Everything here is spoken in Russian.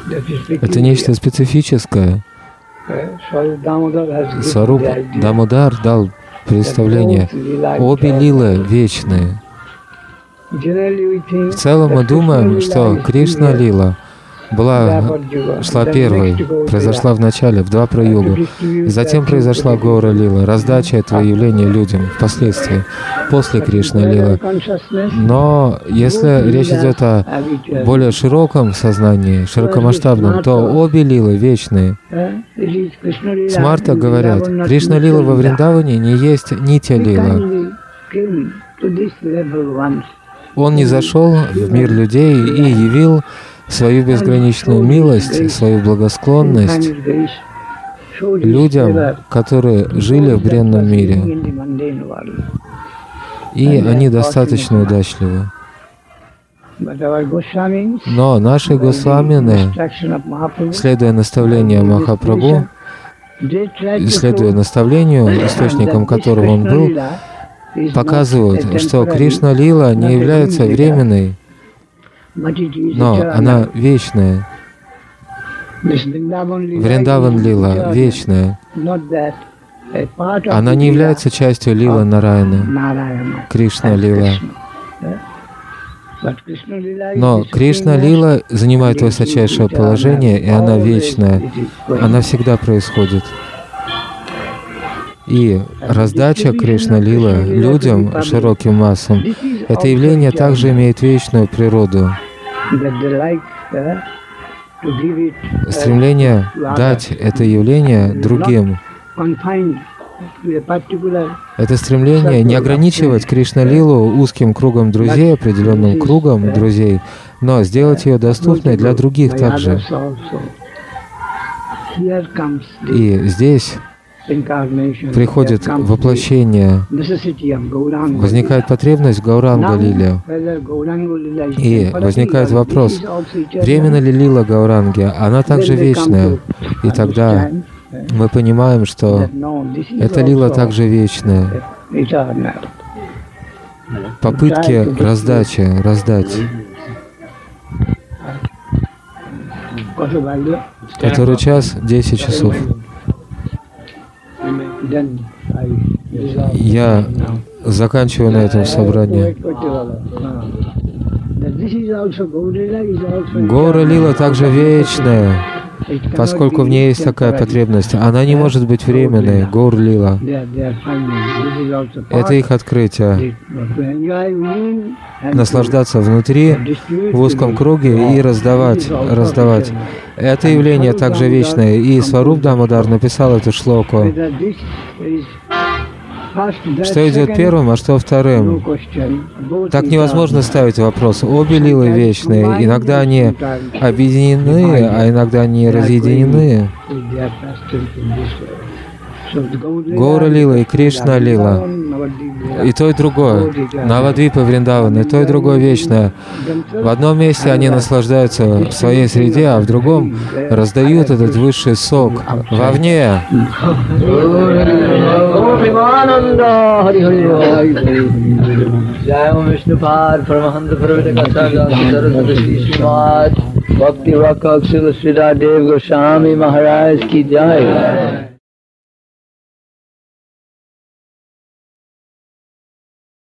Это нечто специфическое. Сваруп Дамодар дал представление. Обе лилы вечные. В целом мы думаем, что Кришна лила шла первой, произошла в начале, в Двапра-югу. Затем произошла Гаура лила, раздача этого явления людям впоследствии, после Кришна лила. Но если речь идет о более широком сознании, широкомасштабном, то обе лилы вечные. Смарта говорят, Кришна лила во Вриндаване не есть Нитья лила. Он не зашел в мир людей и явил свою безграничную милость, свою благосклонность людям, которые жили в бренном мире. И они достаточно удачливы. Но наши Госвамины, следуя наставлению Махапрабху, следуя наставлению, источником которого он был, показывают, что Кришна лила не является временной, но она вечная. Вриндаван лила вечная. Она не является частью лила Нараяна, Кришна лила. Но Кришна лила занимает высочайшее положение, и она вечная. Она всегда происходит. И раздача Кришна лила людям, широким массам, это явление также имеет вечную природу. Стремление дать это явление другим. Это стремление не ограничивать Кришна-лилу узким кругом друзей, определенным кругом друзей, но сделать ее доступной для других также. И здесь приходит воплощение, возникает потребность в Гауранга-лиле. И возникает вопрос, временно ли лила Гауранги? Она также вечная. И тогда мы понимаем, что эта лила также вечная. Попытки раздать. Который час? 10 часов. Я заканчиваю на этом собрание. Гаура лила также вечная, поскольку в ней есть такая потребность. Она не может быть временной, Гаура лила. Это их открытие. Наслаждаться внутри, в узком круге и раздавать. Это явление также вечное. И Сваруп Дамодар написал эту шлоку. Что идет первым, а что вторым? Так невозможно ставить вопрос. Обе лилы вечные. Иногда они объединены, а иногда они разъединены. Гаура лила и Кришна лила. И то, и другое. Навадвипа, Вриндаван, и то, и другое вечное. В одном месте они наслаждаются в своей среде, а в другом раздают этот высший сок вовне. Bhakti Rakha Srila Sridhar Dev Goswami Maharaj ki jai.